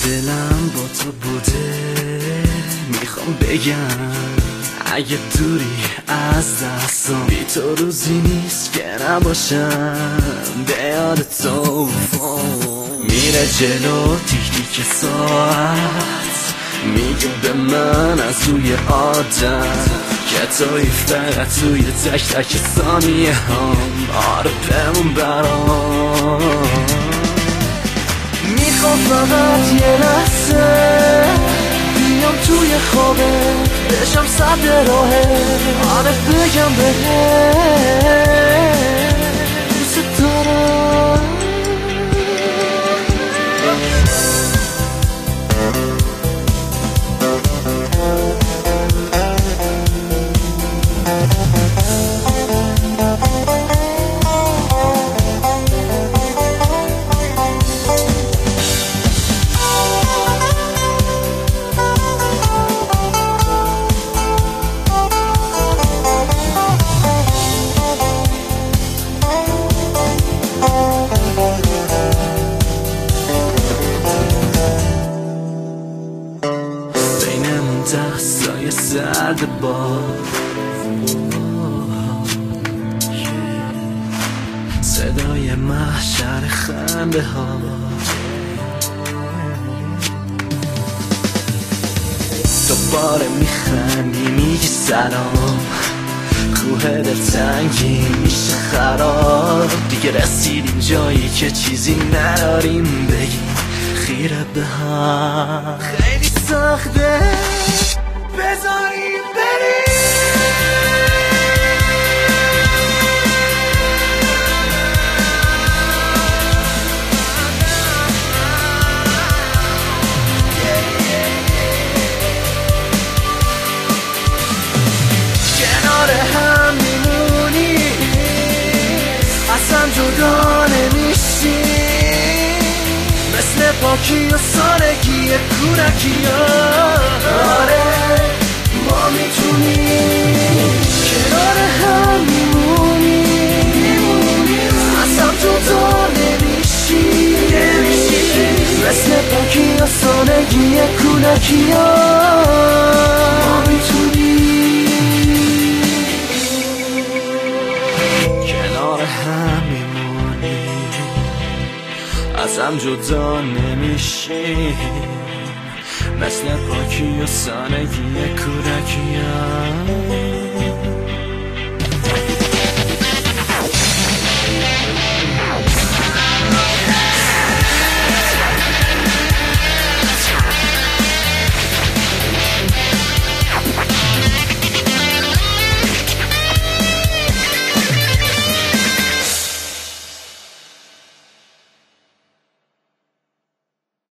دلم با تو بوده، میخوام بگم اگه دوری از دستم، بی تو روزی نیست که نباشم به یاد تو. میره جلو تیک تیک ساعت، میگه به من از روی عادت که توی فقط توی تک تک ثانیه هم. آره بمون برام، میخوام فقط یه لحظه بیام توی خوابت، بشم صد راهه. آره بگم بهت دوست دارم. دستای سرد باد، صدای محشر خنده ها، دوباره میخندی میگی سلام، کوه دلتنگی میشه خراب. دیگه رسیدیم جایی که چیزی نداریم بگیم، خیره به هم. خیلی سخته بذاریم بریم، کنار هم میمونی، اصلا جدا نمیشی، مثل پاکی و سالگی کودکی ها. آره ما میتونیم کنار هم میمونی، اصلا جدا نمیشی، مثل پاکی و سالگی کودکی ها. ما میتونیم کنار هم میمونی، ازم جدا نمیشی، مثل پاکی و سادگی کودکیم.